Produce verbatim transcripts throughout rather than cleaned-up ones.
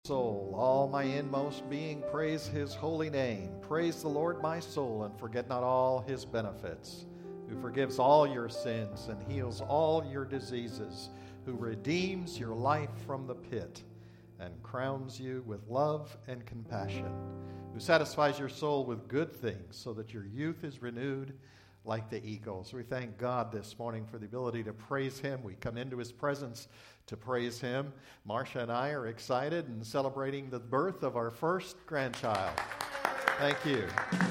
Soul, all my inmost being, praise his holy name. Praise the Lord, my soul, and forget not all his benefits, who forgives all your sins and heals all your diseases, who redeems your life from the pit and crowns you with love and compassion, who satisfies your soul with good things so that your youth is renewed like the eagles. We thank God this morning for the ability to praise him. We come into his presence to praise him. Marcia and I are excited and celebrating the birth of our first grandchild. Thank you.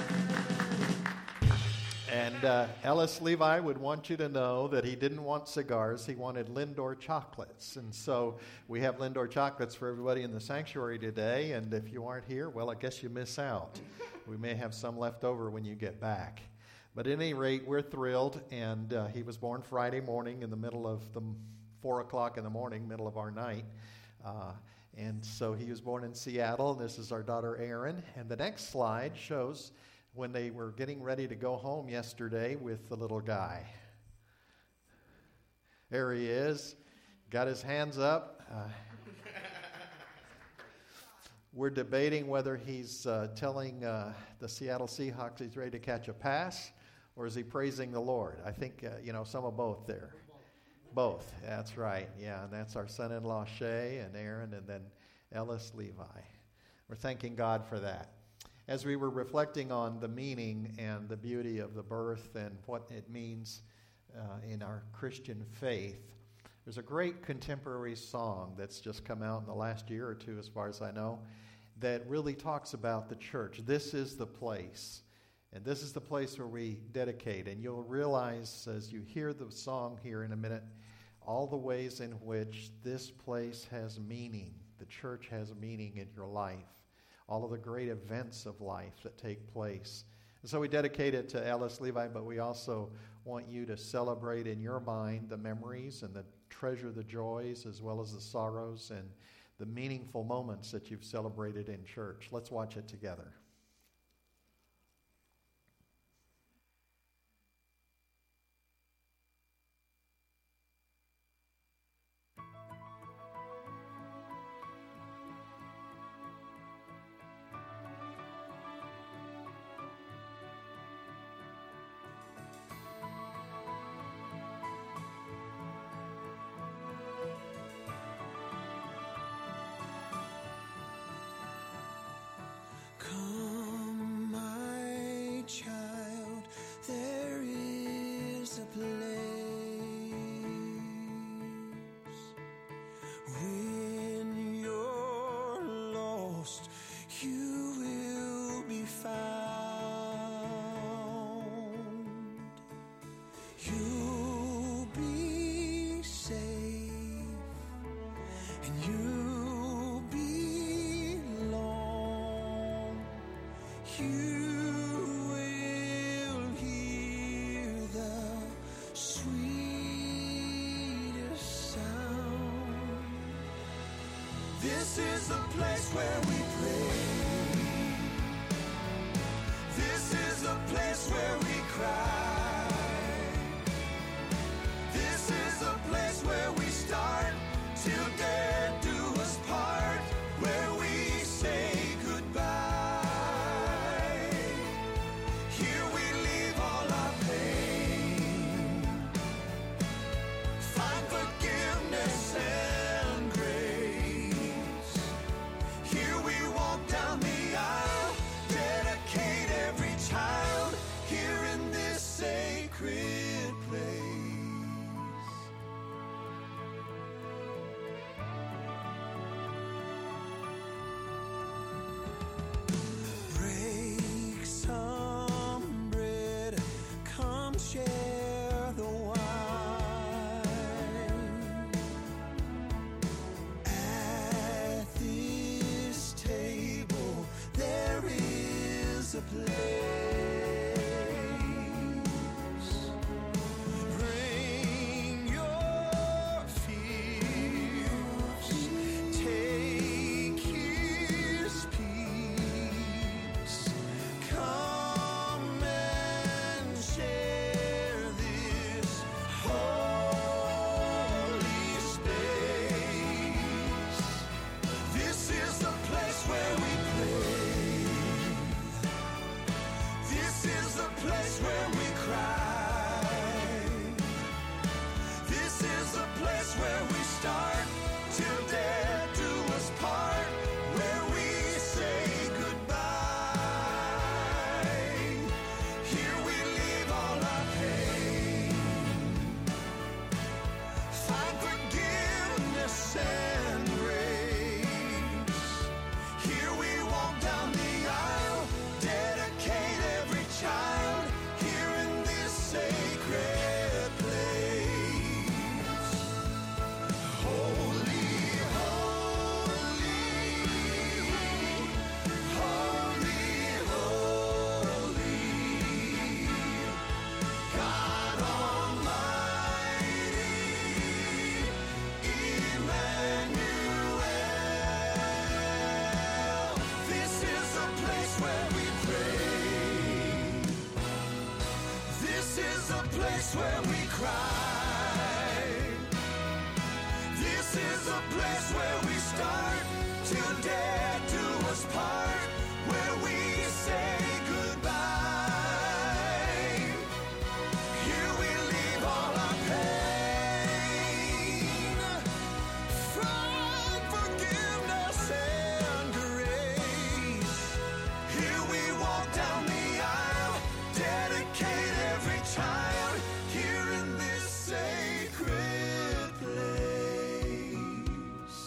And uh, Ellis Levi would want you to know that he didn't want cigars. He wanted Lindor chocolates. And so we have Lindor chocolates for everybody in the sanctuary today. And if you aren't here, well, I guess you miss out. We may have some left over when you get back. But at any rate, we're thrilled. And uh, he was born Friday morning in the middle of the four o'clock in the morning, middle of our night. Uh, and so he was born in Seattle. This is our daughter, Erin. And the next slide shows when they were getting ready to go home yesterday with the little guy. There he is, got his hands up. Uh, we're debating whether he's uh, telling uh, the Seattle Seahawks he's ready to catch a pass, or is he praising the Lord? I think, uh, you know, some of both there. Both, that's right, yeah, and that's our son-in-law Shay and Aaron, and then Ellis Levi. We're thanking God for that. As we were reflecting on the meaning and the beauty of the birth and what it means uh, in our Christian faith, there's a great contemporary song that's just come out in the last year or two, as far as I know, that really talks about the church. This is the place. And this is the place where we dedicate. And you'll realize as you hear the song here in a minute, all the ways in which this place has meaning. The church has meaning in your life. All of the great events of life that take place. And so we dedicate it to Ellis Levi, but we also want you to celebrate in your mind the memories and the treasure the joys as well as the sorrows and the meaningful moments that you've celebrated in church. Let's watch it together. Come, my child, there is a place when you're lost, you will be found. You'll be safe, and you'll belong. You will hear the sweetest sound. This is the place where we pray. This is the place where we cry. This is the place where we start till death do us part, where we say goodbye. Here we leave all our pain, find forgiveness and grace. Here we walk down the place where we cry. This is a place where we start till death do us part, where we say goodbye. Here we leave all our pain, from forgiveness and grace. Here we walk down the aisle, dedicate every child here in this sacred place.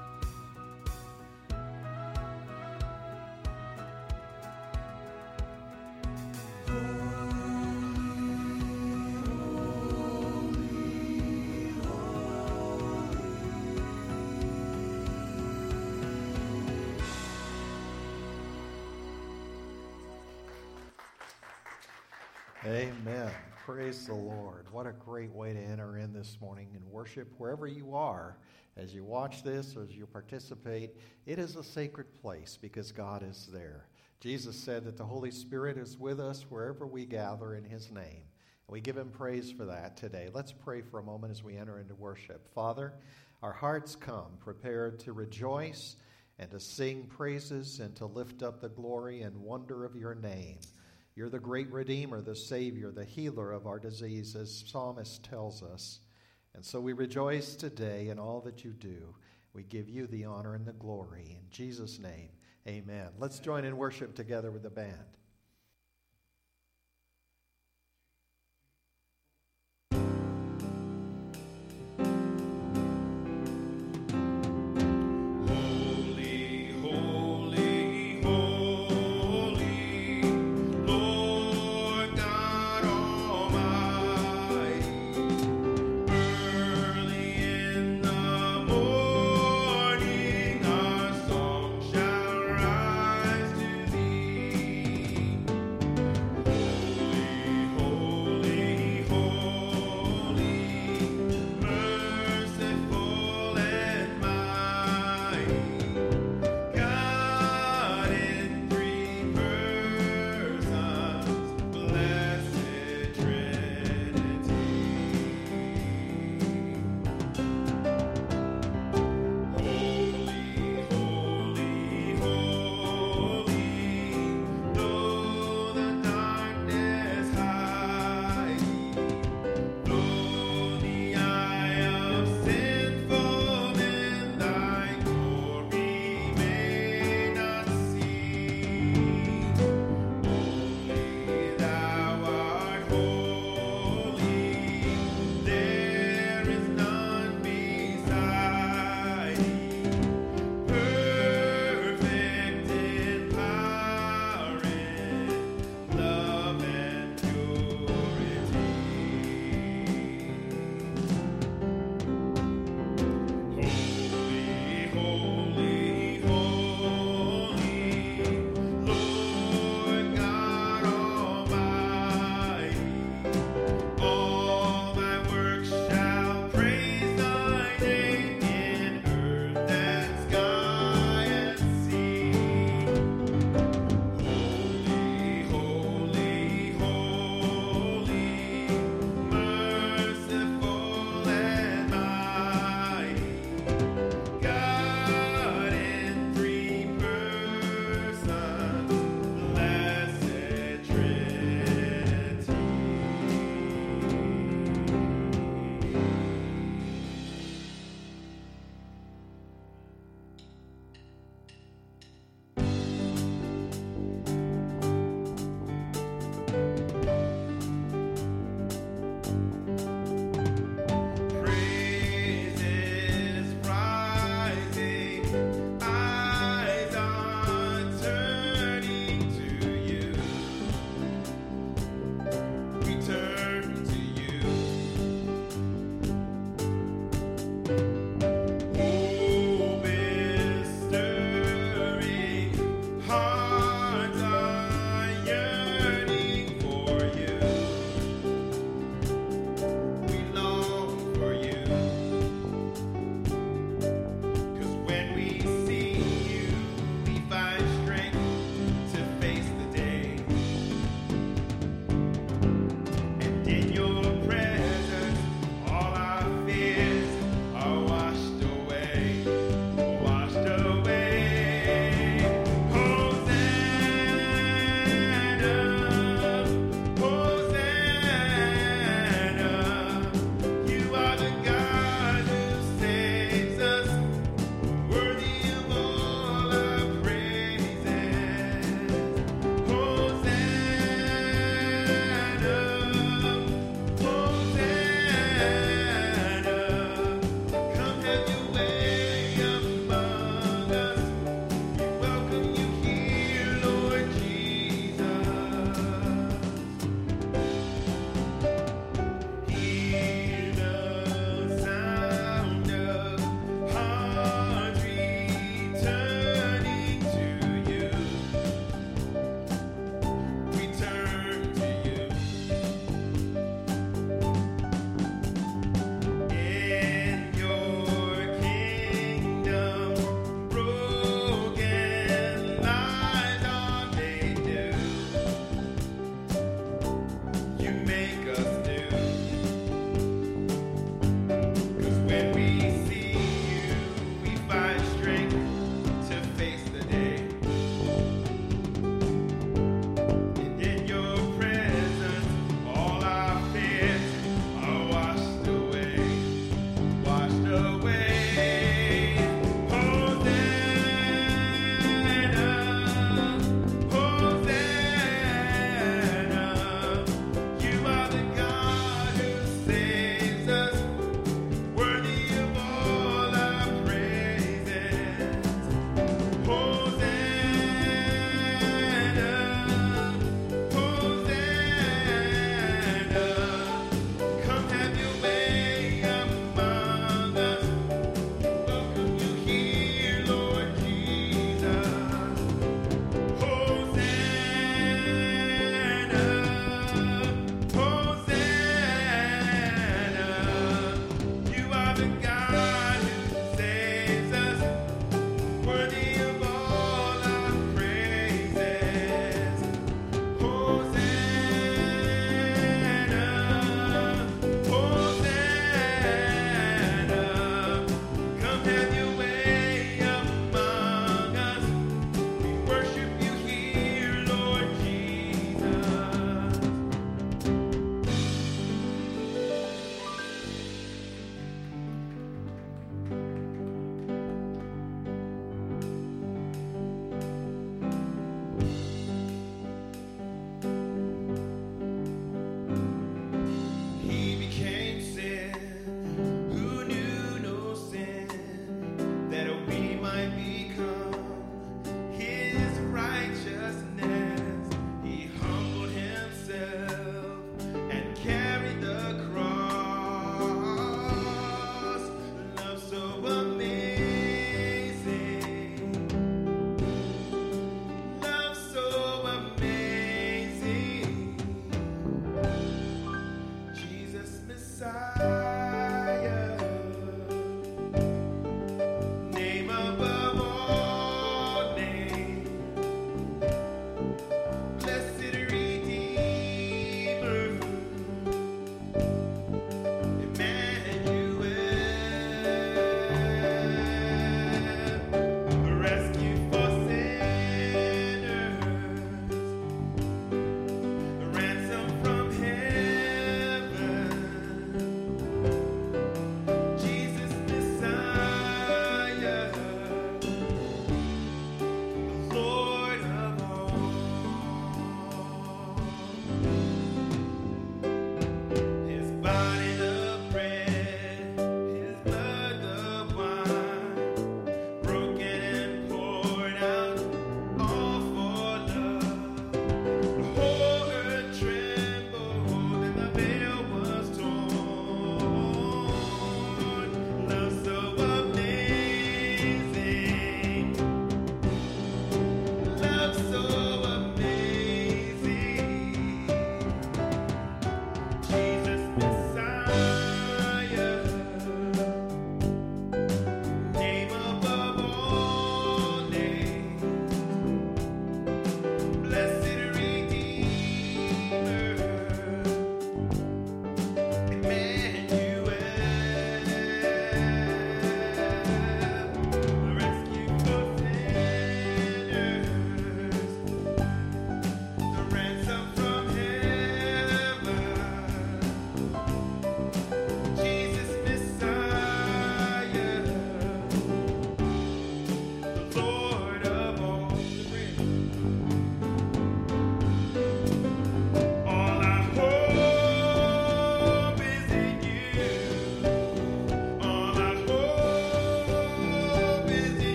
Amen. Praise the Lord. What a great way to enter in this morning and worship wherever you are. As you watch this or as you participate, it is a sacred place because God is there. Jesus said that the Holy Spirit is with us wherever we gather in His name. And we give Him praise for that today. Let's pray for a moment as we enter into worship. Father, our hearts come prepared to rejoice and to sing praises and to lift up the glory and wonder of your name. You're the great Redeemer, the Savior, the healer of our disease, as Psalmist tells us. And so we rejoice today in all that you do. We give you the honor and the glory. In Jesus' name, amen. Let's join in worship together with the band. Holy, holy, holy, Lord God Almighty. Early in the morning, our song shall rise to thee.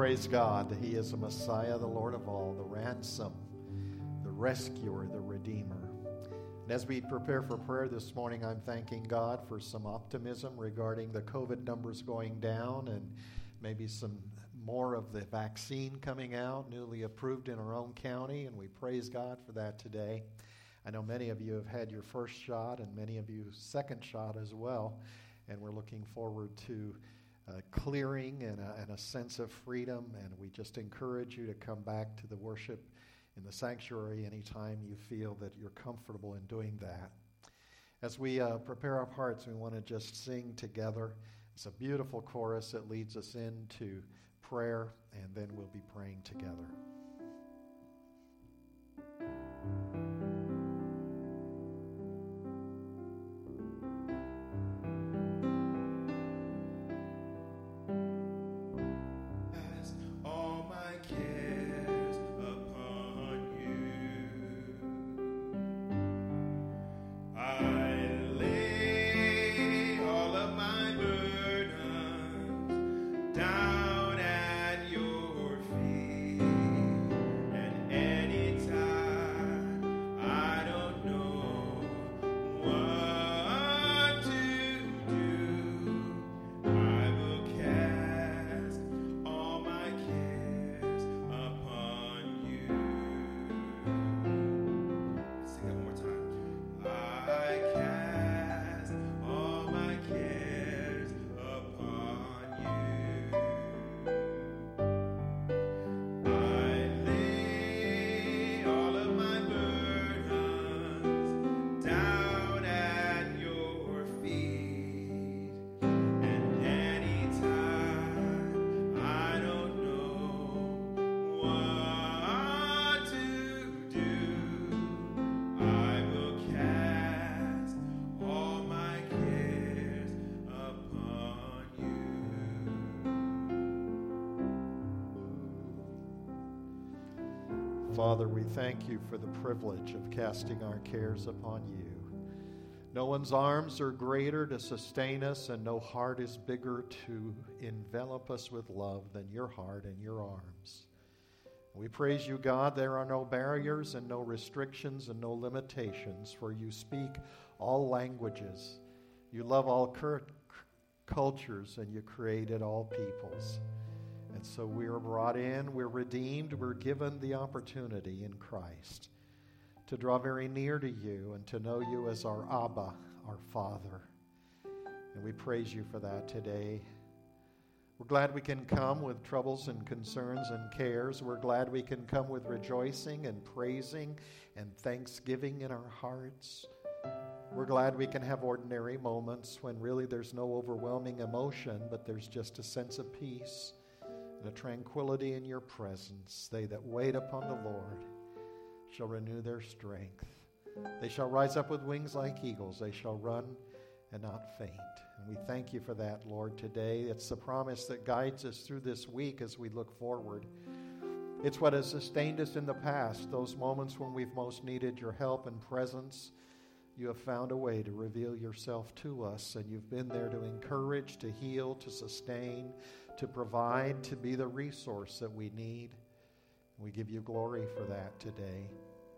praise God that He is the Messiah, the Lord of all, the ransom, the rescuer, the Redeemer. And as we prepare for prayer this morning, I'm thanking God for some optimism regarding the COVID numbers going down and maybe some more of the vaccine coming out, newly approved in our own county, and we praise God for that today. I know many of you have had your first shot and many of you second shot as well, and we're looking forward to uh, clearing and a, and a sense of freedom, and we just encourage you to come back to the worship in the sanctuary anytime you feel that you're comfortable in doing that. As we uh, prepare our hearts, we want to just sing together. It's a beautiful chorus that leads us into prayer, and then we'll be praying together. Father, we thank you for the privilege of casting our cares upon you. No one's arms are greater to sustain us, and no heart is bigger to envelop us with love than your heart and your arms. We praise you, God. There are no barriers and no restrictions and no limitations, for you speak all languages. You love all cur- cultures, and you created all peoples. And so we are brought in, we're redeemed, we're given the opportunity in Christ to draw very near to you and to know you as our Abba, our Father. And we praise you for that today. We're glad we can come with troubles and concerns and cares. We're glad we can come with rejoicing and praising and thanksgiving in our hearts. We're glad we can have ordinary moments when really there's no overwhelming emotion, but there's just a sense of peace and a tranquility in your presence. They that wait upon the Lord shall renew their strength. They shall rise up with wings like eagles. They shall run and not faint. And we thank you for that, Lord, today. It's the promise that guides us through this week as we look forward. It's what has sustained us in the past, those moments when we've most needed your help and presence. You have found a way to reveal yourself to us, and you've been there to encourage, to heal, to sustain, to provide, to be the resource that we need. We give you glory for that today.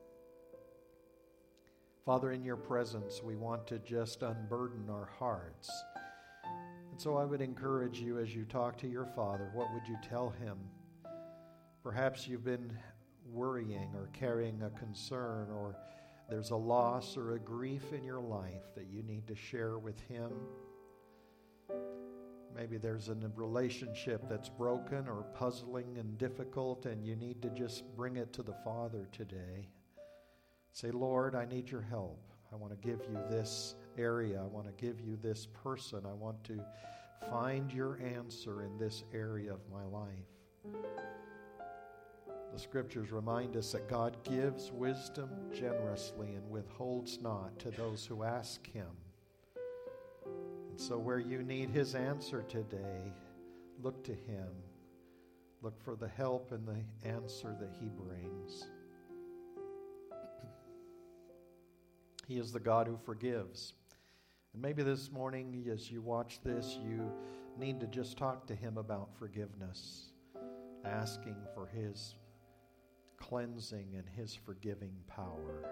Father, in your presence, we want to just unburden our hearts. And so I would encourage you as you talk to your Father, what would you tell him? Perhaps you've been worrying or carrying a concern, or there's a loss or a grief in your life that you need to share with him. Maybe there's a relationship that's broken or puzzling and difficult, and you need to just bring it to the Father today. Say, Lord, I need your help. I want to give you this area. I want to give you this person. I want to find your answer in this area of my life. The scriptures remind us that God gives wisdom generously and withholds not to those who ask him. And so where you need his answer today, look to him. Look for the help and the answer that he brings. He is the God who forgives. And maybe this morning as you watch this, you need to just talk to him about forgiveness. asking for His cleansing and His forgiving power.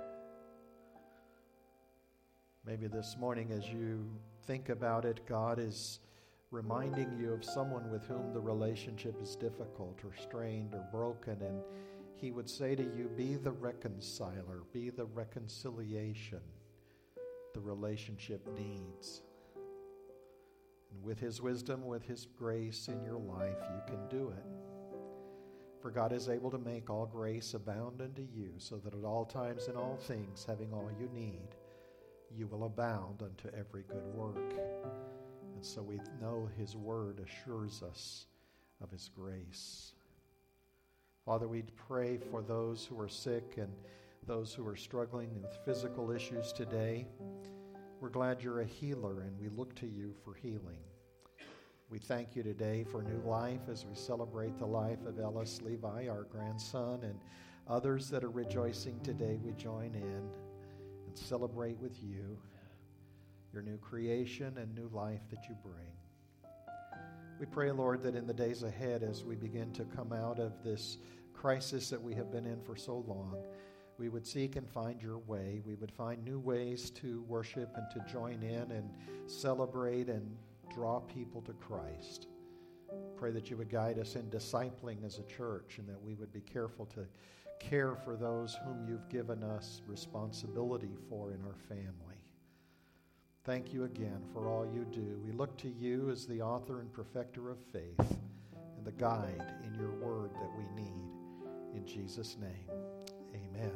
Maybe this morning as you think about it, God is reminding you of someone with whom the relationship is difficult or strained or broken, and He would say to you, be the reconciler, be the reconciliation the relationship needs. And with His wisdom, with His grace in your life, you can do it. For God is able to make all grace abound unto you, so that at all times in all things, having all you need, you will abound unto every good work. And so we know His word assures us of His grace. Father, we pray for those who are sick and those who are struggling with physical issues today. We're glad You're a healer, and we look to You for healing. We thank You today for new life as we celebrate the life of Ellis Levi, our grandson, and others that are rejoicing today. We join in and celebrate with You Your new creation and new life that You bring. We pray, Lord, that in the days ahead, as we begin to come out of this crisis that we have been in for so long, we would seek and find Your way. We would find new ways to worship and to join in and celebrate and draw people to Christ. Pray that You would guide us in discipling as a church, and that we would be careful to care for those whom You've given us responsibility for in our family. Thank You again for all You do. We look to You as the author and perfecter of faith and the guide in Your word that we need. In Jesus' name, amen.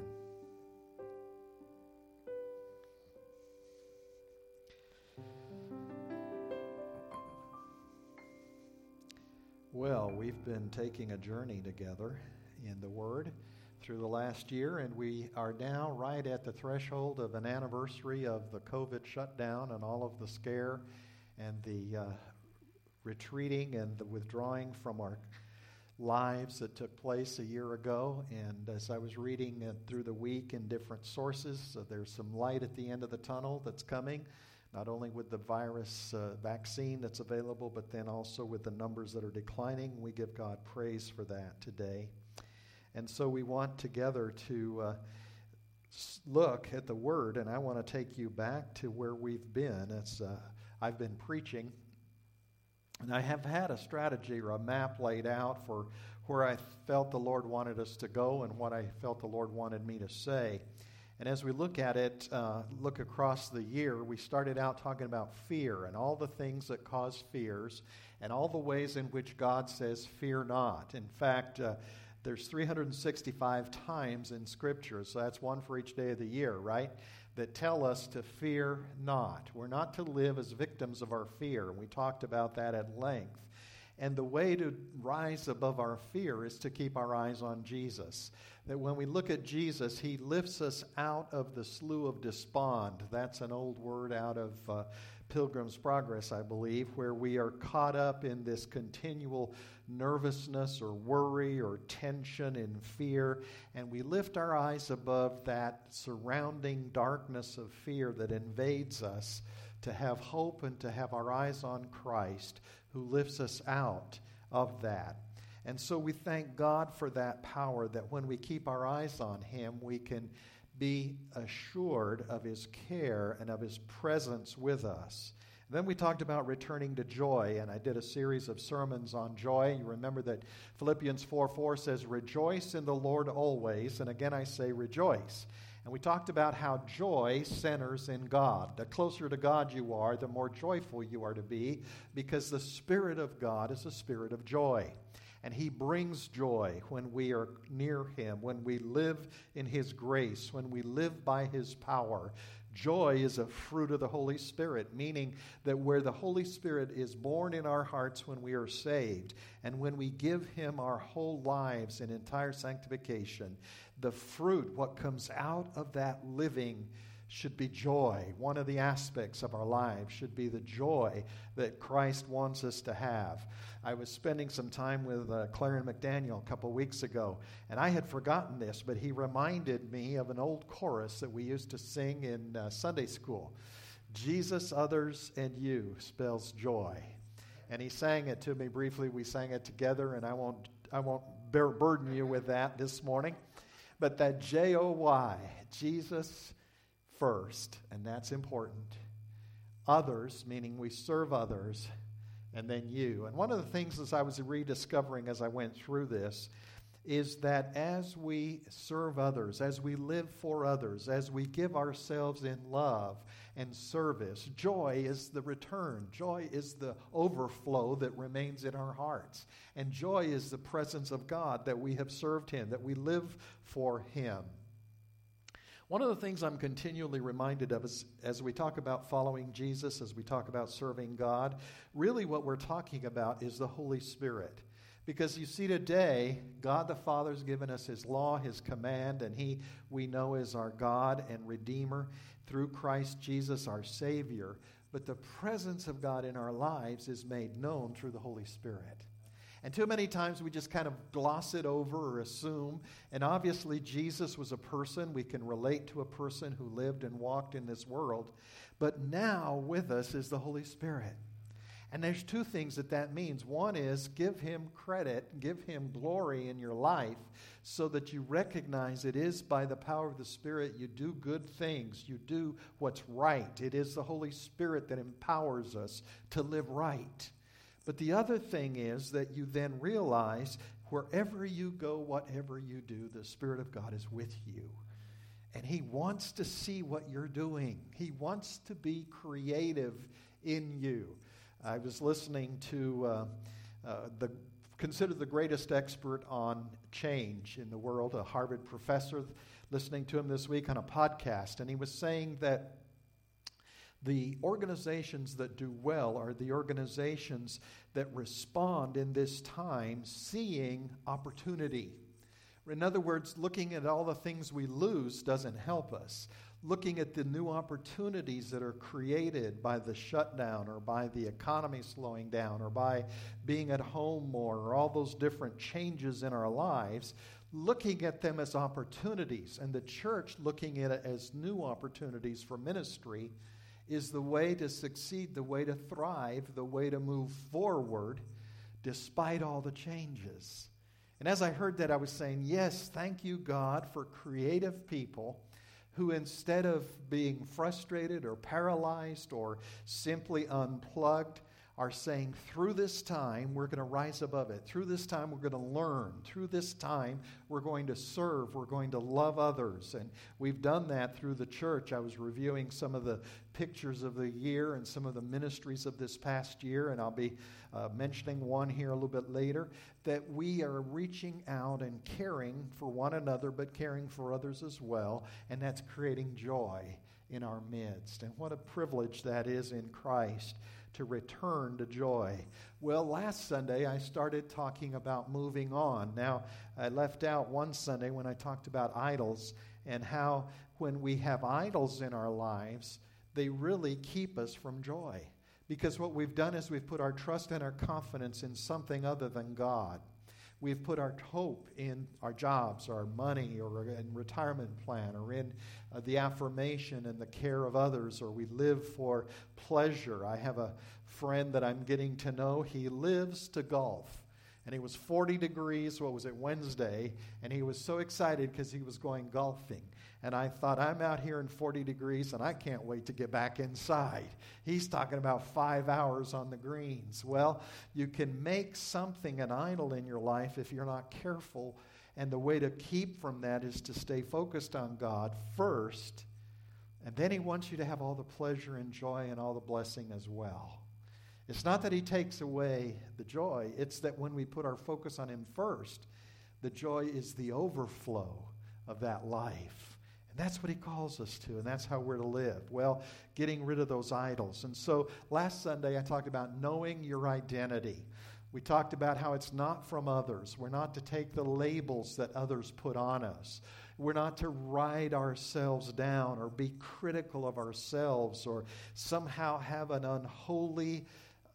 Well, we've been taking a journey together in the Word through the last year, and we are now right at the threshold of an anniversary of the COVID shutdown and all of the scare and the uh, retreating and the withdrawing from our lives that took place a year ago. And as I was reading uh, through the week in different sources, uh, there's some light at the end of the tunnel that's coming, not only with the virus uh, vaccine that's available, but then also with the numbers that are declining. We give God praise for that today. And so we want together to uh, look at the Word, and I want to take you back to where we've been. It's, uh, I've been preaching, and I have had a strategy or a map laid out for where I felt the Lord wanted us to go and what I felt the Lord wanted me to say. And as we look at it, uh, look across the year, we started out talking about fear and all the things that cause fears and all the ways in which God says, fear not. In fact, uh, there's three hundred sixty-five times in Scripture, so that's one for each day of the year, right, that tell us to fear not. We're not to live as victims of our fear. We talked about that at length. And the way to rise above our fear is to keep our eyes on Jesus. That when we look at Jesus, He lifts us out of the slough of despond. That's an old word out of uh, Pilgrim's Progress, I believe, where we are caught up in this continual nervousness or worry or tension and fear, and we lift our eyes above that surrounding darkness of fear that invades us to have hope and to have our eyes on Christ, who lifts us out of that. And so we thank God for that power, that when we keep our eyes on Him, we can be assured of His care and of His presence with us. And then we talked about returning to joy, and I did a series of sermons on joy. You remember that Philippians four four says, rejoice in the Lord always, and again I say rejoice. And we talked about how joy centers in God. The closer to God you are, the more joyful you are to be, because the Spirit of God is a spirit of joy. And He brings joy when we are near Him, when we live in His grace, when we live by His power. Joy is a fruit of the Holy Spirit, meaning that where the Holy Spirit is born in our hearts when we are saved, and when we give Him our whole lives in entire sanctification, the fruit, what comes out of that living, should be joy. One of the aspects of our lives should be the joy that Christ wants us to have. I was spending some time with uh, Clarence McDaniel a couple weeks ago, and I had forgotten this, but he reminded me of an old chorus that we used to sing in uh, Sunday school. Jesus, others, and you spells joy. And he sang it to me briefly. We sang it together, and I won't I won't bear, burden you with that this morning. But that J O Y, Jesus first, and that's important. Others, meaning we serve others, and then you. And one of the things as I was rediscovering as I went through this is that as we serve others, as we live for others, as we give ourselves in love and service, joy is the return. Joy is the overflow that remains in our hearts. And joy is the presence of God, that we have served Him, that we live for Him. One of the things I'm continually reminded of is, as we talk about following Jesus, as we talk about serving God, really what we're talking about is the Holy Spirit. Because you see, today, God the Father has given us His law, His command, and He, we know, is our God and Redeemer through Christ Jesus, our Savior. But the presence of God in our lives is made known through the Holy Spirit. And too many times we just kind of gloss it over or assume. And obviously Jesus was a person. We can relate to a person who lived and walked in this world. But now with us is the Holy Spirit. And there's two things that that means. One is give Him credit, give Him glory in your life so that you recognize it is by the power of the Spirit you do good things. You do what's right. It is the Holy Spirit that empowers us to live right. But the other thing is that you then realize wherever you go, whatever you do, the Spirit of God is with you. And He wants to see what you're doing. He wants to be creative in you. I was listening to uh, uh, the considered the greatest expert on change in the world, a Harvard professor, listening to him this week on a podcast, and he was saying that the organizations that do well are the organizations that respond in this time seeing opportunity. In other words, looking at all the things we lose doesn't help us. Looking at the new opportunities that are created by the shutdown or by the economy slowing down or by being at home more or all those different changes in our lives, looking at them as opportunities, and the church looking at it as new opportunities for ministry is the way to succeed, the way to thrive, the way to move forward despite all the changes. And as I heard that, I was saying, yes, thank you, God, for creative people who instead of being frustrated or paralyzed or simply unplugged are saying, through this time, we're going to rise above it. Through this time, we're going to learn. Through this time, we're going to serve. We're going to love others. And we've done that through the church. I was reviewing some of the pictures of the year and some of the ministries of this past year, and I'll be uh, mentioning one here a little bit later, that we are reaching out and caring for one another, but caring for others as well, and that's creating joy in our midst. And what a privilege that is in Christ, to return to joy. Well, last Sunday I started talking about moving on. Now, I left out one Sunday when I talked about idols and how when we have idols in our lives, they really keep us from joy. Because what we've done is we've put our trust and our confidence in something other than God. We've put our hope in our jobs, our money, or in retirement plan, or in uh, the affirmation and the care of others, or we live for pleasure. I have a friend that I'm getting to know. He lives to golf. And it was forty degrees, what was it, Wednesday, and he was so excited because he was going golfing. And I thought, I'm out here in forty degrees, and I can't wait to get back inside. He's talking about five hours on the greens. Well, you can make something an idol in your life if you're not careful, and the way to keep from that is to stay focused on God first, and then He wants you to have all the pleasure and joy and all the blessing as well. It's not that He takes away the joy. It's that when we put our focus on Him first, the joy is the overflow of that life. And that's what He calls us to, and that's how we're to live. Well, getting rid of those idols. And so last Sunday I talked about knowing your identity. We talked about how it's not from others. We're not to take the labels that others put on us. We're not to write ourselves down or be critical of ourselves or somehow have an unholy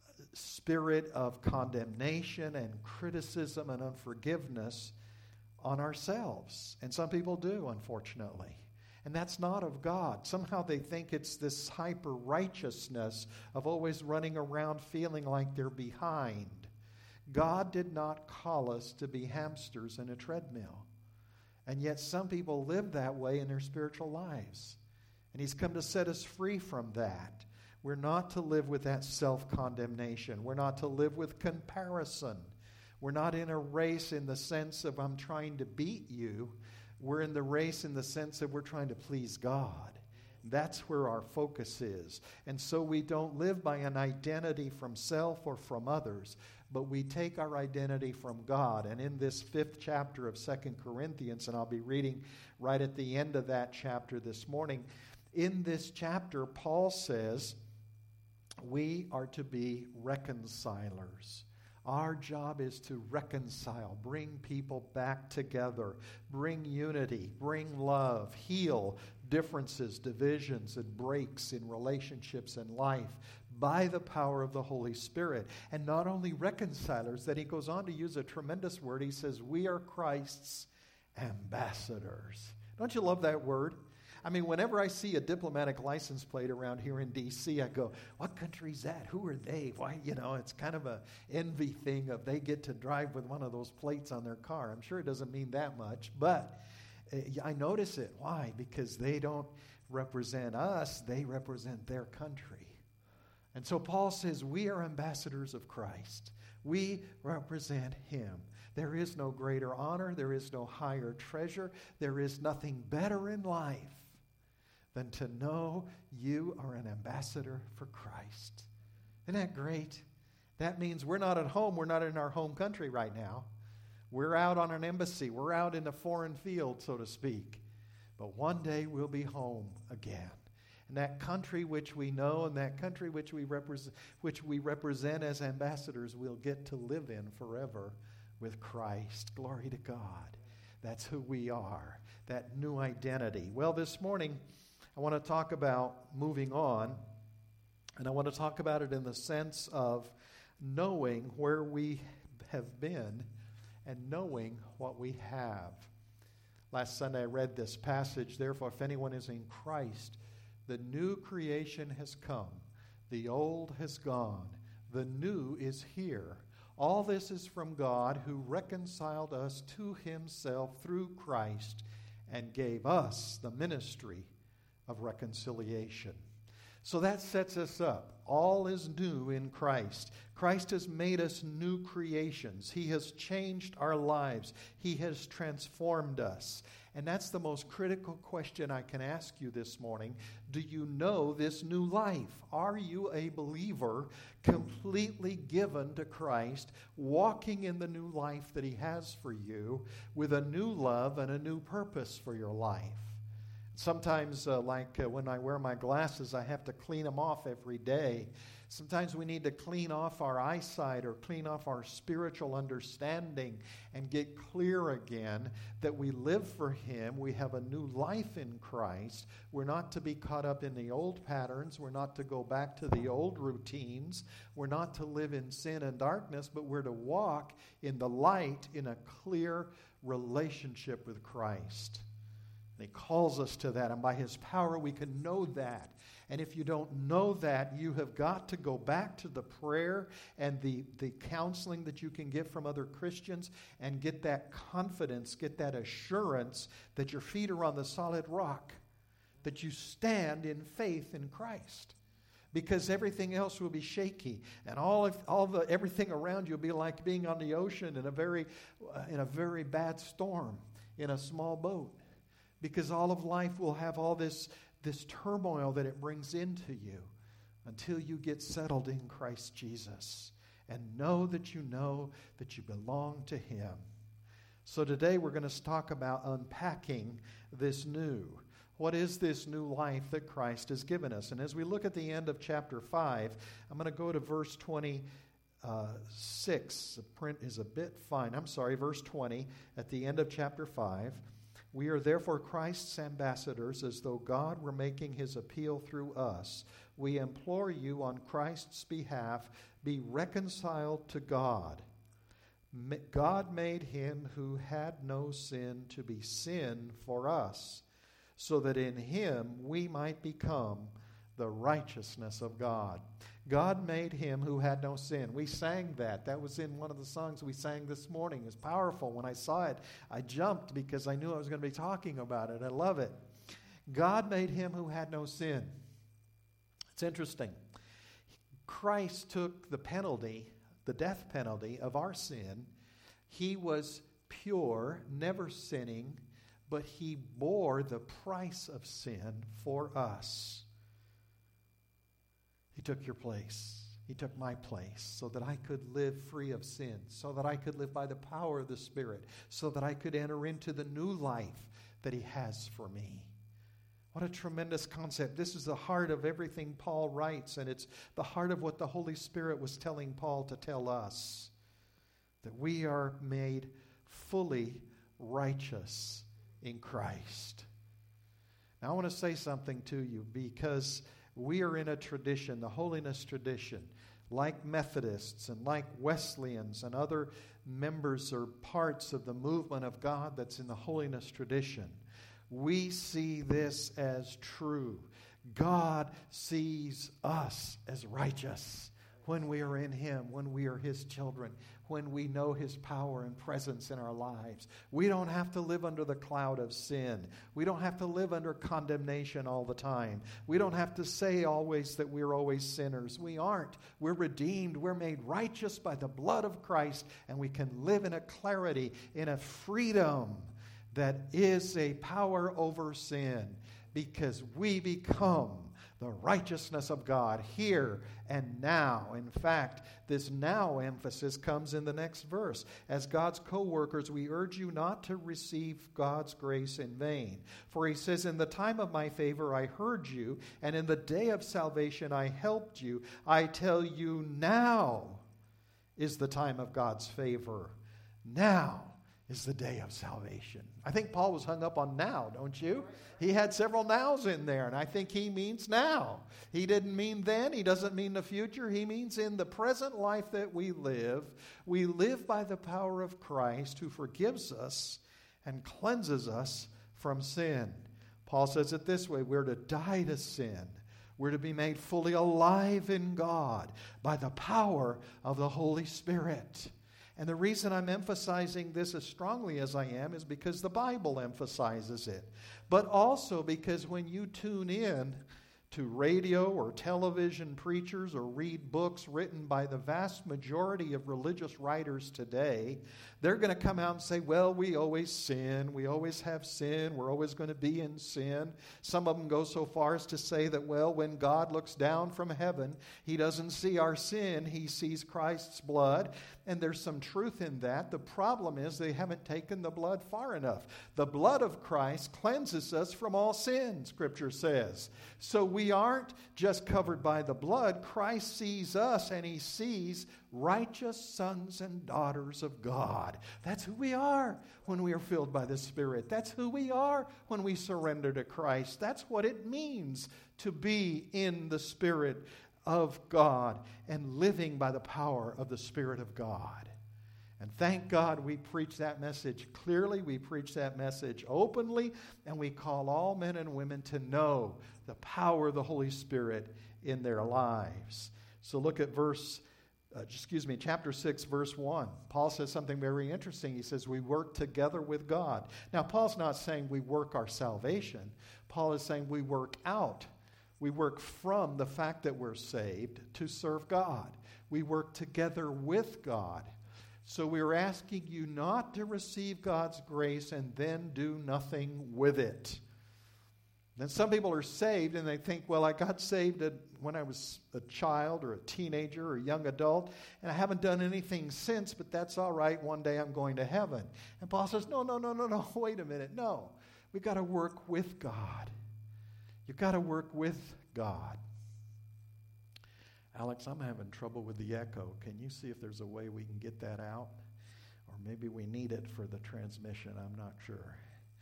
spirit of condemnation and criticism and unforgiveness on ourselves. And some people do, unfortunately. And that's not of God. Somehow they think it's this hyper-righteousness of always running around feeling like they're behind. God did not call us to be hamsters in a treadmill. And yet some people live that way in their spiritual lives. And He's come to set us free from that. We're not to live with that self-condemnation. We're not to live with comparison. We're not in a race in the sense of I'm trying to beat you. We're in the race in the sense that we're trying to please God. That's where our focus is. And so we don't live by an identity from self or from others, but we take our identity from God. And in this fifth chapter of Second Corinthians, and I'll be reading right at the end of that chapter this morning, in this chapter, Paul says we are to be reconcilers. Our job is to reconcile, bring people back together, bring unity, bring love, heal differences, divisions, and breaks in relationships and life by the power of the Holy Spirit. And not only reconcilers, that he goes on to use a tremendous word. He says, we are Christ's ambassadors. Don't you love that word? I mean, whenever I see a diplomatic license plate around here in D C, I go, what country's that? Who are they? Why, you know, it's kind of a envy thing of they get to drive with one of those plates on their car. I'm sure it doesn't mean that much, but I notice it. Why? Because they don't represent us. They represent their country. And so Paul says, we are ambassadors of Christ. We represent Him. There is no greater honor. There is no higher treasure. There is nothing better in life than to know you are an ambassador for Christ. Isn't that great? That means we're not at home. We're not in our home country right now. We're out on an embassy. We're out in a foreign field, so to speak. But one day we'll be home again. And that country which we know and that country which we represent, which we represent as ambassadors, we'll get to live in forever with Christ. Glory to God. That's who we are, that new identity. Well, this morning, I want to talk about moving on, and I want to talk about it in the sense of knowing where we have been and knowing what we have. Last Sunday I read this passage, therefore if anyone is in Christ, the new creation has come, the old has gone, the new is here. All this is from God who reconciled us to Himself through Christ and gave us the ministry of reconciliation. So that sets us up. All is new in Christ. Christ has made us new creations. He has changed our lives. He has transformed us. And that's the most critical question I can ask you this morning. Do you know this new life? Are you a believer completely given to Christ, walking in the new life that He has for you with a new love and a new purpose for your life? Sometimes, uh, like uh, when I wear my glasses, I have to clean them off every day. Sometimes we need to clean off our eyesight or clean off our spiritual understanding and get clear again that we live for Him. We have a new life in Christ. We're not to be caught up in the old patterns. We're not to go back to the old routines. We're not to live in sin and darkness, but we're to walk in the light in a clear relationship with Christ. He calls us to that, and by His power we can know that. And if you don't know that, you have got to go back to the prayer and the, the counseling that you can get from other Christians and get that confidence, get that assurance that your feet are on the solid rock, that you stand in faith in Christ. Because everything else will be shaky, and all of, all the everything around you will be like being on the ocean in a very uh, in a very bad storm in a small boat. Because all of life will have all this, this turmoil that it brings into you until you get settled in Christ Jesus and know that you know that you belong to Him. So today we're going to talk about unpacking this new. What is this new life that Christ has given us? And as we look at the end of chapter five, I'm going to go to verse twenty-six. The print is a bit fine. I'm sorry, verse twenty at the end of chapter five. We are therefore Christ's ambassadors, as though God were making His appeal through us. We implore you on Christ's behalf, be reconciled to God. God made Him who had no sin to be sin for us, so that in Him we might become the righteousness of God. God made him who had no sin. We sang that. That was in one of the songs we sang this morning. It was powerful. When I saw it, I jumped because I knew I was going to be talking about it. I love it. God made him who had no sin. It's interesting. Christ took the penalty, the death penalty of our sin. He was pure, never sinning, but he bore the price of sin for us. He took your place. He took my place so that I could live free of sin, so that I could live by the power of the Spirit, so that I could enter into the new life that he has for me. What a tremendous concept. This is the heart of everything Paul writes, and it's the heart of what the Holy Spirit was telling Paul to tell us, that we are made fully righteous in Christ. Now I want to say something to you, because we are in a tradition, the holiness tradition, like Methodists and like Wesleyans and other members or parts of the movement of God that's in the holiness tradition. We see this as true. God sees us as righteous when we are in him, when we are his children, when we know his power and presence in our lives. We don't have to live under the cloud of sin. We don't have to live under condemnation all the time. We don't have to say always that we're always sinners. We aren't. We're redeemed. We're made righteous by the blood of Christ, and we can live in a clarity, in a freedom that is a power over sin, because we become the righteousness of God here and now. In fact, this now emphasis comes in the next verse. As God's co-workers, we urge you not to receive God's grace in vain. For he says, in the time of my favor I heard you, and in the day of salvation I helped you. I tell you, now is the time of God's favor. Now is the day of salvation. I think Paul was hung up on now, don't you? He had several nows in there, and I think he means now. He didn't mean then. He doesn't mean the future. He means in the present life that we live. We live by the power of Christ, who forgives us and cleanses us from sin. Paul says it this way: we're to die to sin. We're to be made fully alive in God by the power of the Holy Spirit. And the reason I'm emphasizing this as strongly as I am is because the Bible emphasizes it. But also because when you tune in to radio or television preachers or read books written by the vast majority of religious writers today, they're going to come out and say, well, we always sin. We always have sin. We're always going to be in sin. Some of them go so far as to say that, well, when God looks down from heaven, he doesn't see our sin. He sees Christ's blood. And there's some truth in that. The problem is they haven't taken the blood far enough. The blood of Christ cleanses us from all sin, Scripture says. So we aren't just covered by the blood. Christ sees us, and he sees righteous sons and daughters of God. That's who we are when we are filled by the Spirit. That's who we are when we surrender to Christ. That's what it means to be in the Spirit of God and living by the power of the Spirit of God. And thank God we preach that message clearly. We preach that message openly, and we call all men and women to know the power of the Holy Spirit in their lives. So look at verse Uh, excuse me, chapter six, verse one. Paul says something very interesting. He says, we work together with God. Now, Paul's not saying we work our salvation. Paul is saying we work out. We work from the fact that we're saved to serve God. We work together with God. So we're asking you not to receive God's grace and then do nothing with it. Then some people are saved and they think, well, I got saved at, when I was a child or a teenager or a young adult, and I haven't done anything since, but that's all right. One day I'm going to heaven. And Paul says, no, no, no, no, no, wait a minute. No, we've got to work with God. You've got to work with God. Alex, I'm having trouble with the echo. Can you see if there's a way we can get that out? Or maybe we need it for the transmission. I'm not sure.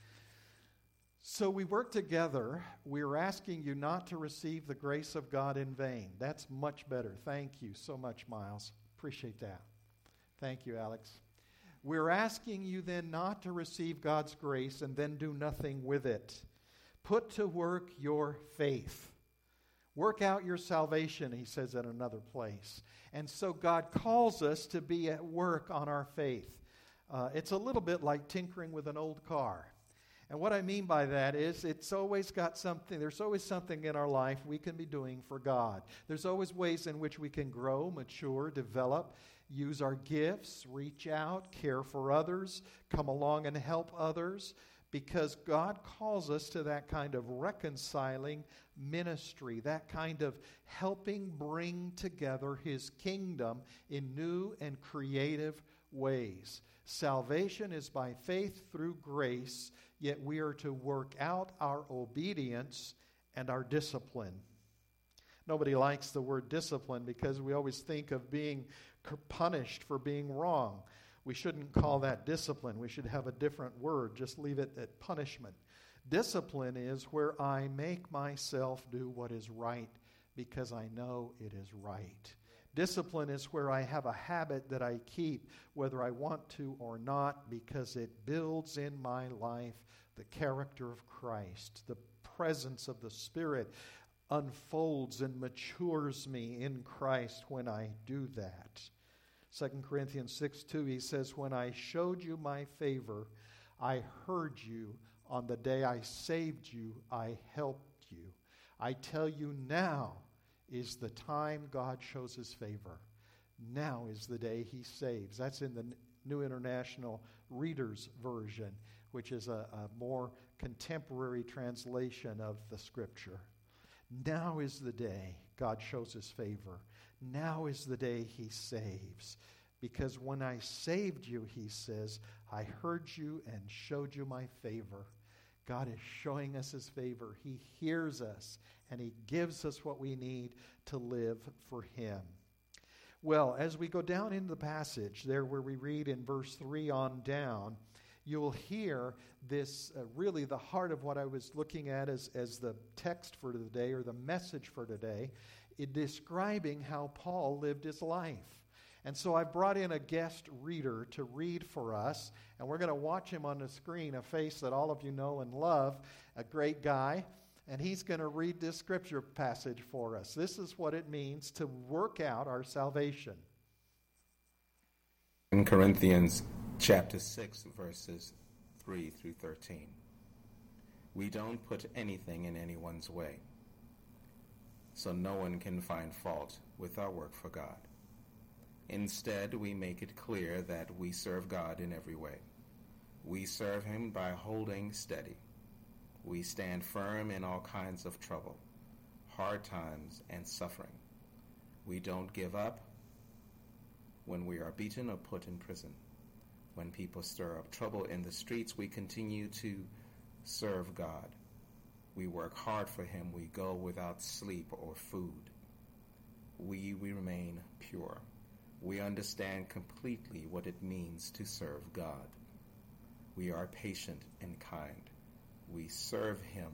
So we work together. We're asking you not to receive the grace of God in vain. That's much better. Thank you so much, Miles. Appreciate that. Thank you, Alex. We're asking you then not to receive God's grace and then do nothing with it. Put to work your faith. Work out your salvation, he says in another place. And so God calls us to be at work on our faith. Uh, it's a little bit like tinkering with an old car. And what I mean by that is it's always got something, there's always something in our life we can be doing for God. There's always ways in which we can grow, mature, develop, use our gifts, reach out, care for others, come along and help others, because God calls us to that kind of reconciling ministry, that kind of helping bring together His kingdom in new and creative ways. Salvation is by faith through grace, yet we are to work out our obedience and our discipline. Nobody likes the word discipline because we always think of being punished for being wrong. We shouldn't call that discipline. We should have a different word. Just leave it at punishment. Discipline is where I make myself do what is right because I know it is right. Discipline is where I have a habit that I keep, whether I want to or not, because it builds in my life the character of Christ. The presence of the Spirit unfolds and matures me in Christ when I do that. Second Corinthians six two, he says, when I showed you my favor, I heard you. On the day I saved you, I helped you. I tell you, now is the time God shows His favor. Now is the day He saves. That's in the New International Reader's Version, which is a, a more contemporary translation of the Scripture. Now is the day God shows His favor. Now is the day He saves. Because when I saved you, he says, I heard you and showed you my favor. God is showing us His favor. He hears us, and He gives us what we need to live for Him. Well, as we go down in the passage, there where we read in verse three on down, you'll hear this, uh, really the heart of what I was looking at as, as the text for today, or the message for today, in describing how Paul lived his life. And so I brought in a guest reader to read for us, and we're going to watch him on the screen, a face that all of you know and love, a great guy, and he's going to read this scripture passage for us. This is what it means to work out our salvation. In Corinthians chapter six, verses three through thirteen. We don't put anything in anyone's way, so no one can find fault with our work for God. Instead, we make it clear that we serve God in every way. We serve Him by holding steady. We stand firm in all kinds of trouble, hard times, and suffering. We don't give up when we are beaten or put in prison. When people stir up trouble in the streets, we continue to serve God. We work hard for Him. We go without sleep or food. We, we remain pure. We understand completely what it means to serve God. We are patient and kind. We serve Him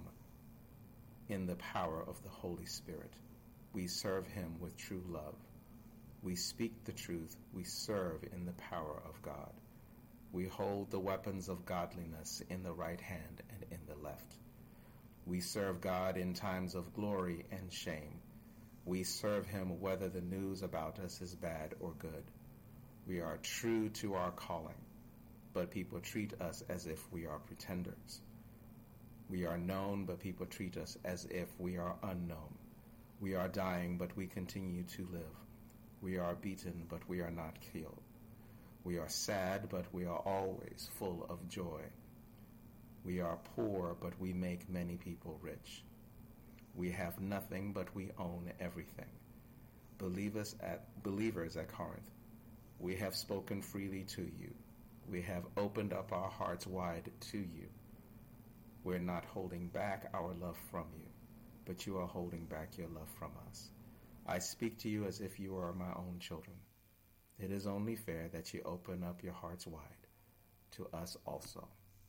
in the power of the Holy Spirit. We serve Him with true love. We speak the truth. We serve in the power of God. We hold the weapons of godliness in the right hand and in the left. We serve God in times of glory and shame. We serve Him whether the news about us is bad or good. We are true to our calling, but people treat us as if we are pretenders. We are known, but people treat us as if we are unknown. We are dying, but we continue to live. We are beaten, but we are not killed. We are sad, but we are always full of joy. We are poor, but we make many people rich. We have nothing, but we own everything. Believers at, believers at Corinth, we have spoken freely to you. We have opened up our hearts wide to you. We're not holding back our love from you, but you are holding back your love from us. I speak to you as if you are my own children. It is only fair that you open up your hearts wide to us also.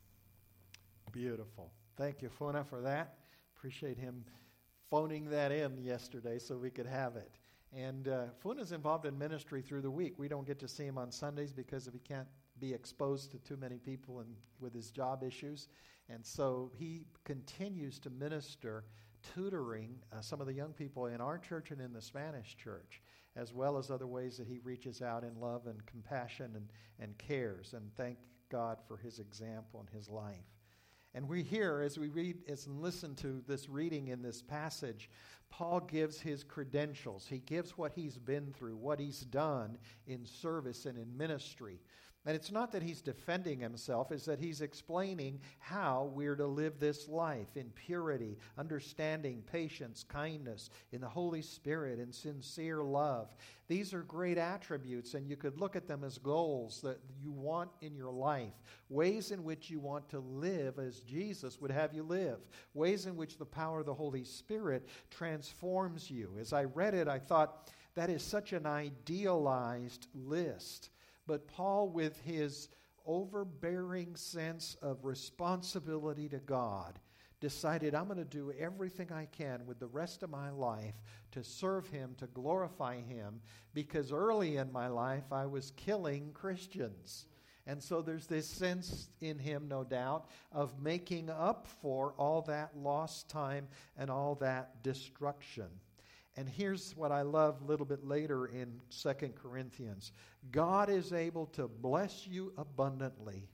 Beautiful. Thank you, Funa, for that. Appreciate him phoning that in yesterday so we could have it. And uh, Funa's involved in ministry through the week. We don't get to see him on Sundays because he can't be exposed to too many people and with his job issues. And so he continues to minister tutoring uh, some of the young people in our church and in the Spanish church, as well as other ways that he reaches out in love and compassion and, and cares. And thank God for his example and his life. And we hear, as we read as and listen to this reading in this passage, Paul gives his credentials. He gives what he's been through, what he's done in service and in ministry. And it's not that he's defending himself, it's that he's explaining how we're to live this life in purity, understanding, patience, kindness, in the Holy Spirit, and sincere love. These are great attributes, and you could look at them as goals that you want in your life, ways in which you want to live as Jesus would have you live, ways in which the power of the Holy Spirit transforms you. As I read it, I thought, that is such an idealized list. But Paul, with his overbearing sense of responsibility to God, decided, I'm going to do everything I can with the rest of my life to serve him, to glorify him, because early in my life I was killing Christians. And so there's this sense in him, no doubt, of making up for all that lost time and all that destruction. And here's what I love a little bit later in Second Corinthians. God is able to bless you abundantly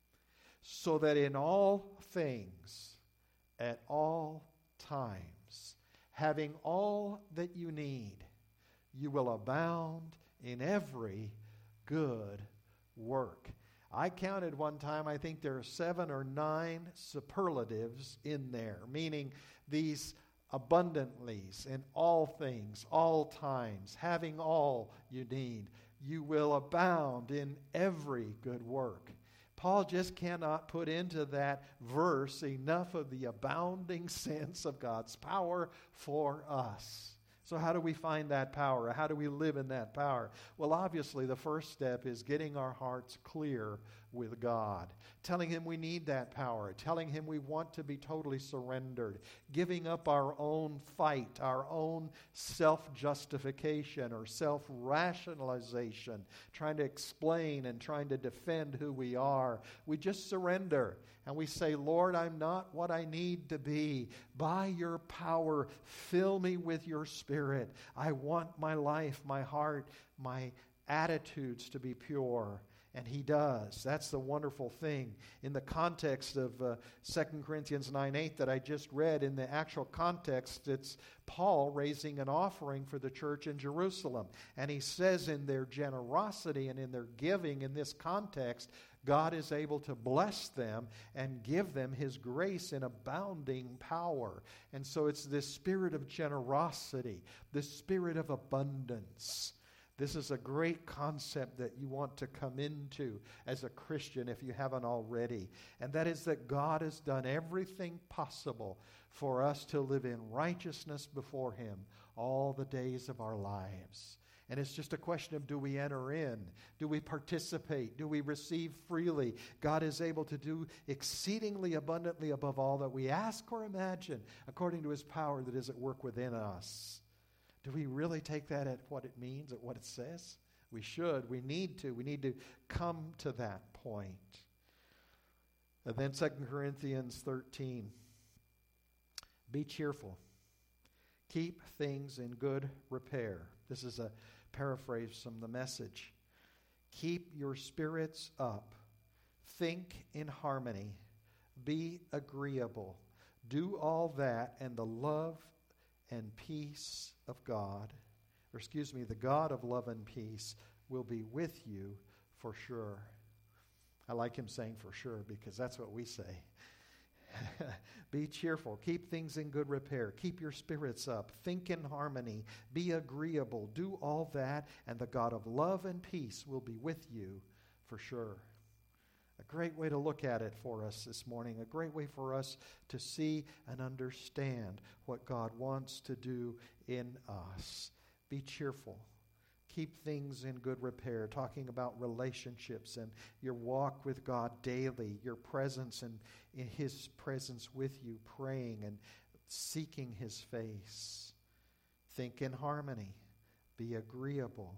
so that in all things, at all times, having all that you need, you will abound in every good work. I counted one time, I think there are seven or nine superlatives in there, meaning these abundantly, in all things, all times, having all you need, you will abound in every good work. Paul just cannot put into that verse enough of the abounding sense of God's power for us. So how do we find that power? How do we live in that power? Well, obviously, the first step is getting our hearts clear with God, telling him we need that power, telling him we want to be totally surrendered, giving up our own fight, our own self-justification or self-rationalization, trying to explain and trying to defend who we are. We just surrender and we say, Lord, I'm not what I need to be. By your power, fill me with your Spirit. I want my life, my heart, my attitudes to be pure. And he does. That's the wonderful thing. In the context of uh, Second Corinthians nine eight that I just read, in the actual context, it's Paul raising an offering for the church in Jerusalem. And he says in their generosity and in their giving in this context, God is able to bless them and give them his grace in abounding power. And so it's this spirit of generosity, this spirit of abundance. This is a great concept that you want to come into as a Christian if you haven't already. And that is that God has done everything possible for us to live in righteousness before him all the days of our lives. And it's just a question of, do we enter in? Do we participate? Do we receive freely? God is able to do exceedingly abundantly above all that we ask or imagine, according to his power that is at work within us. Do we really take that at what it means, at what it says? We should. We need to. We need to come to that point. And then Second Corinthians thirteen. Be cheerful. Keep things in good repair. This is a paraphrase from the Message. Keep your spirits up. Think in harmony. Be agreeable. Do all that, and the love and peace of God, or excuse me, the God of love and peace will be with you for sure. I like him saying for sure because that's what we say. Be cheerful. Keep things in good repair. Keep your spirits up. Think in harmony. Be agreeable. Do all that, and the God of love and peace will be with you for sure. A great way to look at it for us this morning. A great way for us to see and understand what God wants to do in us. Be cheerful. Keep things in good repair. Talking about relationships and your walk with God daily. Your presence and in his presence with you. Praying and seeking his face. Think in harmony. Be agreeable.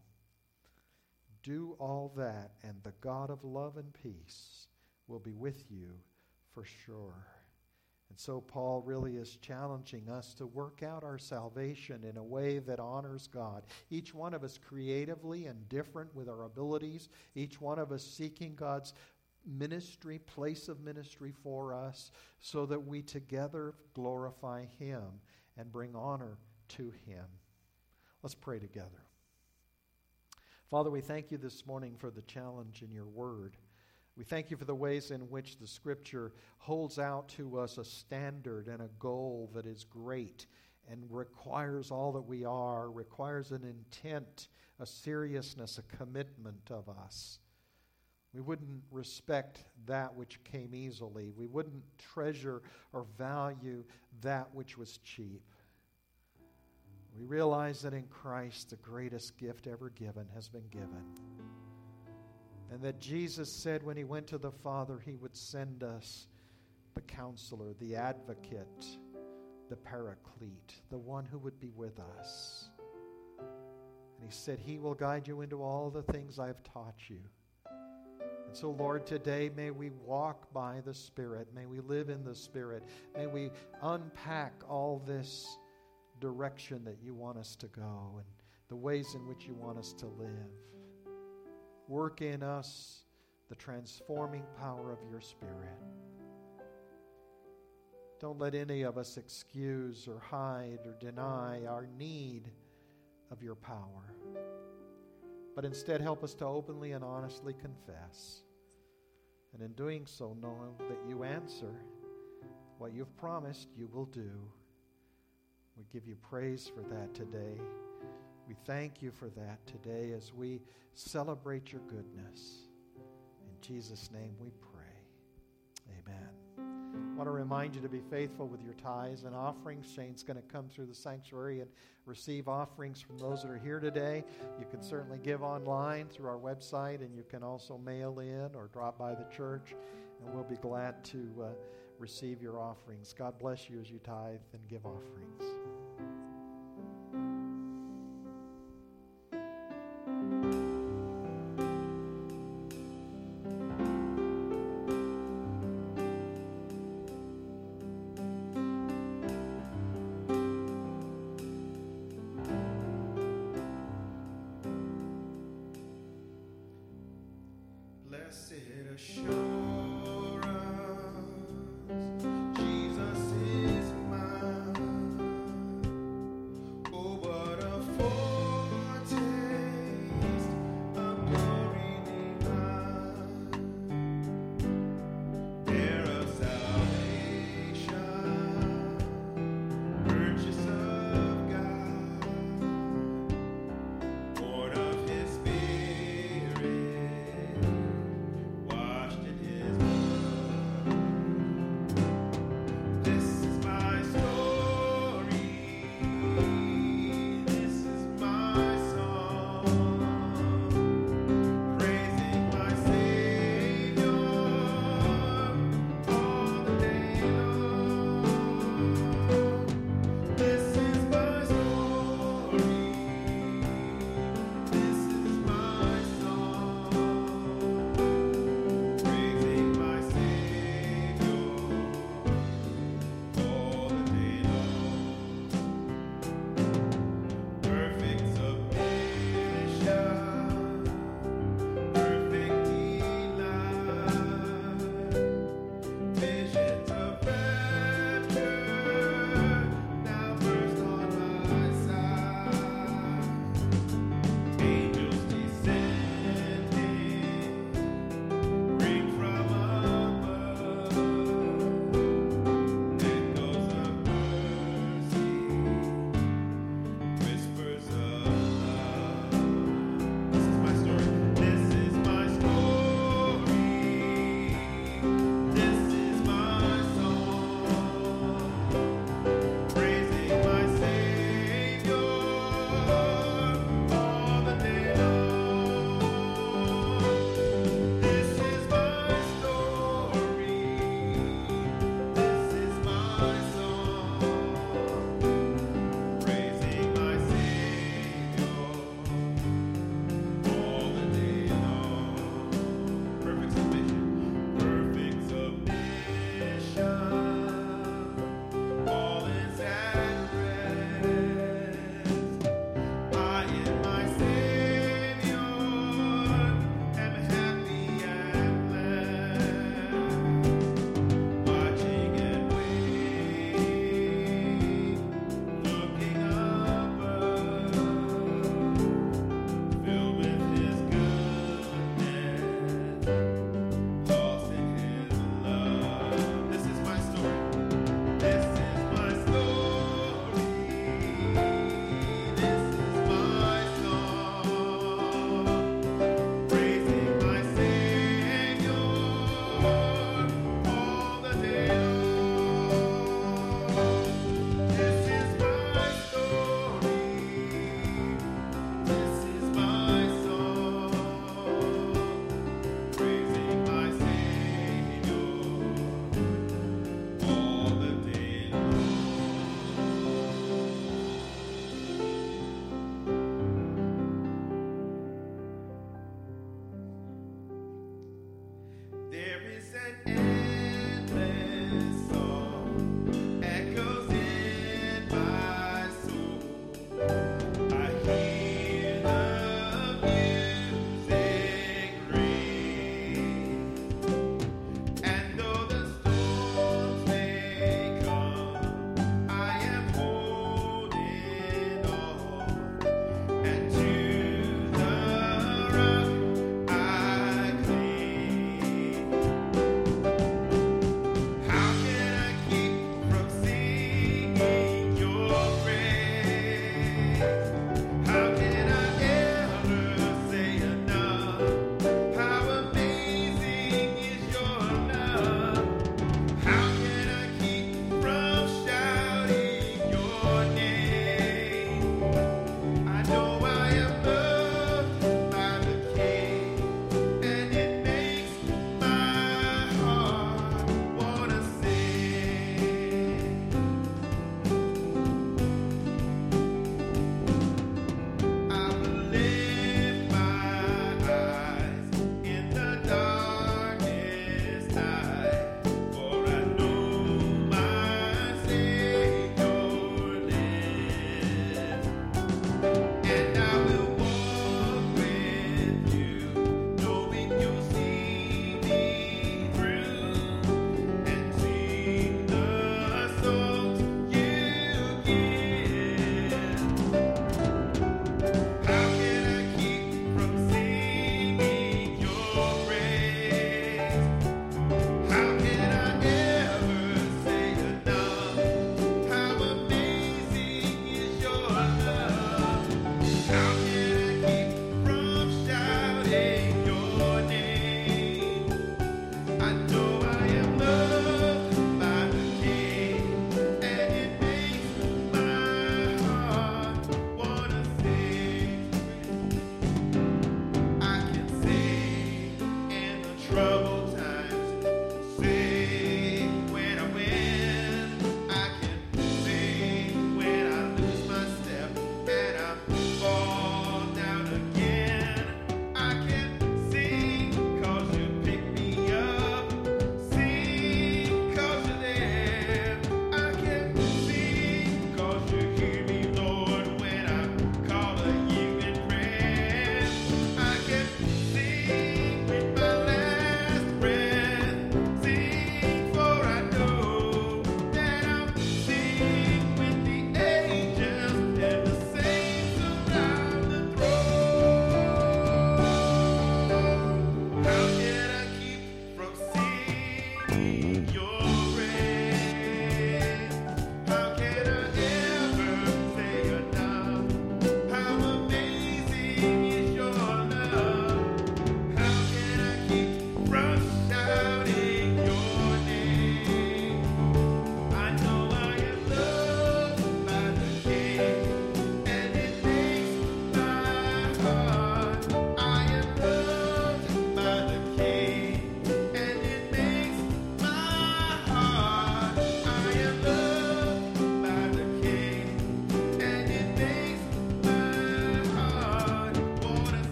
Do all that, and the God of love and peace will be with you for sure. And so Paul really is challenging us to work out our salvation in a way that honors God. Each one of us creatively and different with our abilities, each one of us seeking God's ministry, place of ministry for us, so that we together glorify Him and bring honor to Him. Let's pray together. Father, we thank you this morning for the challenge in your word. We thank you for the ways in which the Scripture holds out to us a standard and a goal that is great and requires all that we are, requires an intent, a seriousness, a commitment of us. We wouldn't respect that which came easily. We wouldn't treasure or value that which was cheap. We realize that in Christ the greatest gift ever given has been given. And that Jesus said when He went to the Father, He would send us the Counselor, the Advocate, the Paraclete, the one who would be with us. And He said, He will guide you into all the things I've taught you. And so, Lord, today may we walk by the Spirit. May we live in the Spirit. May we unpack all this direction that you want us to go and the ways in which you want us to live. Work in us the transforming power of your Spirit. Don't let any of us excuse or hide or deny our need of your power. But instead help us to openly and honestly confess. And in doing so, know that you answer what you've promised you will do. We give you praise for that today. We thank you for that today as we celebrate your goodness. In Jesus' name we pray. Amen. I want to remind you to be faithful with your tithes and offerings. Shane's going to come through the sanctuary and receive offerings from those that are here today. You can certainly give online through our website, and you can also mail in or drop by the church, and we'll be glad to uh, receive your offerings. God bless you as you tithe and give offerings. Blessed assurance, Jesus is mine.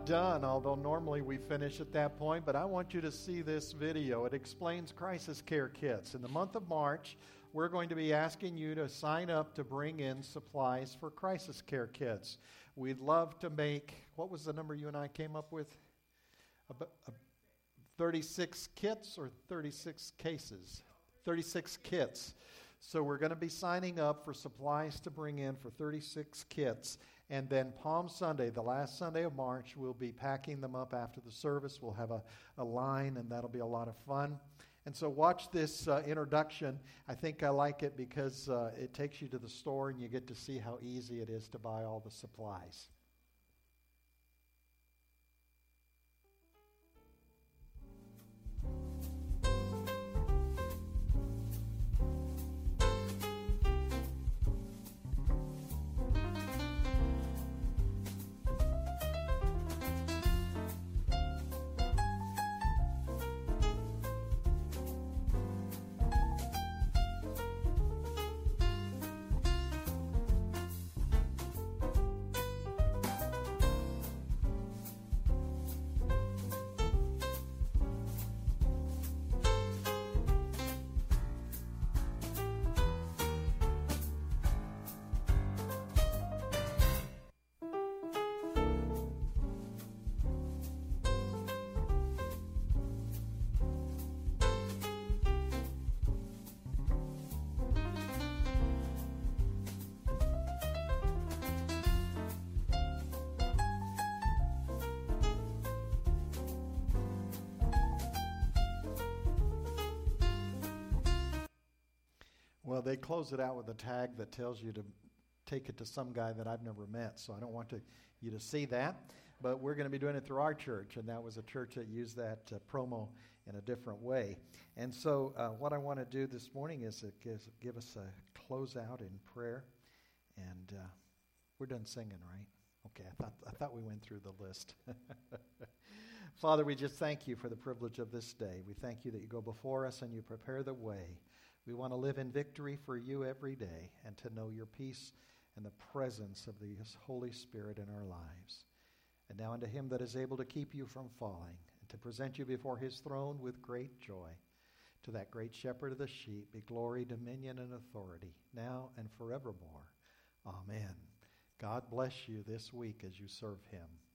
not done, although normally we finish at that point, but I want you to see this video. It explains crisis care kits. In the month of March, we're going to be asking you to sign up to bring in supplies for crisis care kits. We'd love to make, what was the number you and I came up with? A, a thirty-six kits or thirty-six cases? thirty-six kits. So we're going to be signing up for supplies to bring in for thirty-six kits. And then Palm Sunday, the last Sunday of March, we'll be packing them up after the service. We'll have a, a line, and that'll be a lot of fun. And so watch this uh, introduction. I think I like it because uh, it takes you to the store, and you get to see how easy it is to buy all the supplies. Well, they close it out with a tag that tells you to take it to some guy that I've never met, so I don't want to, you to see that. But we're going to be doing it through our church, and that was a church that used that uh, promo in a different way. And so uh, what I want to do this morning is, uh, give, give us a closeout in prayer. And uh, we're done singing, right? Okay, I thought, I thought we went through the list. Father, we just thank you for the privilege of this day. We thank you that you go before us and you prepare the way. We want to live in victory for you every day and to know your peace and the presence of the Holy Spirit in our lives. And now unto him that is able to keep you from falling and to present you before his throne with great joy, to that great shepherd of the sheep be glory, dominion, and authority, now and forevermore. Amen. God bless you this week as you serve him.